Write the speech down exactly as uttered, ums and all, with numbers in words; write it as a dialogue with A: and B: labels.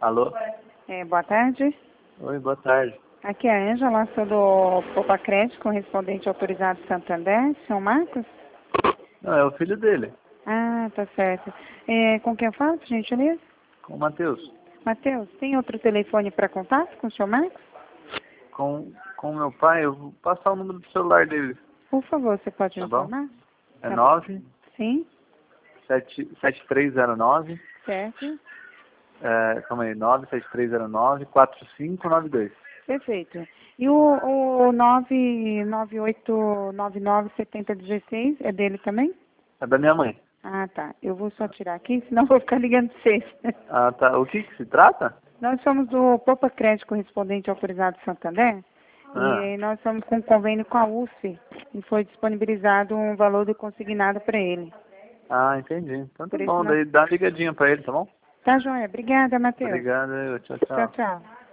A: Alô?
B: É, boa tarde.
A: Oi, boa tarde.
B: Aqui é a Ângela, sou do Poupa Crédito, correspondente autorizado Santander, senhor Marcos?
A: Não, é o filho dele,
B: Ah, tá certo. É, com quem eu falo, por gentileza?
A: com o Matheus.
B: Matheus, tem outro telefone para contato com o senhor Marcos?
A: Com com o meu pai, eu vou passar o número do celular dele,
B: Por favor, você pode
A: tá
B: me
A: bom?
B: informar?
A: É
B: Tá bom.
A: nove
B: Sim,
A: sete três zero nove,
B: certo.
A: é, calma aí, nove sete três zero nove, quatro cinco nove dois.
B: Perfeito. E o, o nove nove oito nove nove sete zero um seis é dele também?
A: É da minha mãe.
B: Ah, tá. Eu vou só tirar aqui, senão eu vou ficar ligando pra vocês.
A: Ah, tá. O que que se trata?
B: Nós somos do Poupa Crédito correspondente autorizado Santander
A: Ah,
B: e nós estamos com um convênio com a U S F e foi disponibilizado um valor do consignado para ele.
A: ah, entendi. Então tá
B: Por isso
A: bom,
B: nós...
A: daí dá uma ligadinha pra ele, tá bom?
B: Tá joia. Obrigada, Matheus.
A: Obrigado, tchau,
B: Tchau,
A: tchau.
B: tchau.